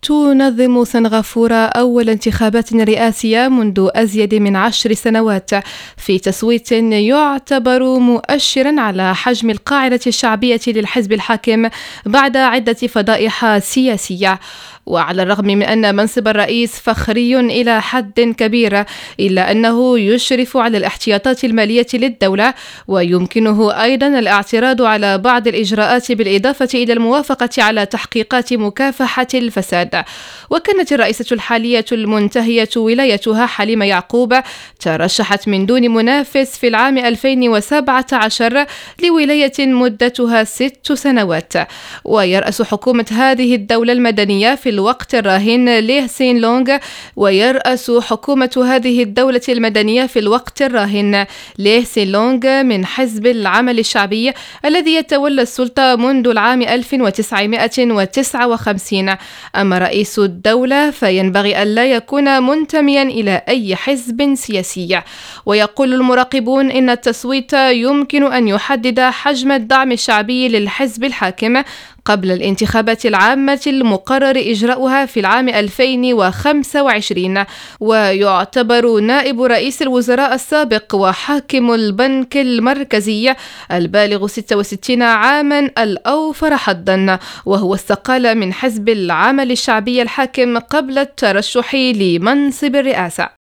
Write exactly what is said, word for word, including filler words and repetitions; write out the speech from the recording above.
تنظم سنغافورة أول انتخابات رئاسية منذ أزيد من عشر سنوات في تصويت يعتبر مؤشرا على حجم القاعدة الشعبية للحزب الحاكم بعد عدة فضائح سياسية. وعلى الرغم من أن منصب الرئيس فخري إلى حد كبير، إلا أنه يشرف على الاحتياطات المالية للدولة، ويمكنه أيضا الاعتراض على بعض الإجراءات بالإضافة إلى الموافقة على تحقيقات مكافحة الفساد. وكانت الرئيسة الحالية المنتهية ولايتها حليمة يعقوب ترشحت من دون منافس في العام ألفين وسبعة عشر لولاية مدتها ست سنوات. ويرأس حكومة هذه الدولة المدنية في الوقت الراهن ليه سين لونغ ويرأس حكومة هذه الدولة المدنية في الوقت الراهن ليه سين لونغ من حزب العمل الشعبي الذي يتولى السلطة منذ العام ألف وتسعمائة وتسعة وخمسين. أما رئيس الدولة فينبغي ألا يكون منتميا إلى أي حزب سياسي. ويقول المراقبون إن التصويت يمكن أن يحدد حجم الدعم الشعبي للحزب الحاكم قبل الانتخابات العامة المقرر إجراؤها في العام ألفين وخمسة وعشرين. ويعتبر نائب رئيس الوزراء السابق وحاكم البنك المركزي البالغ ستة وستين عاما الأوفر حظا، وهو استقال من حزب العمل الشعبي الحاكم قبل الترشح لمنصب الرئاسة.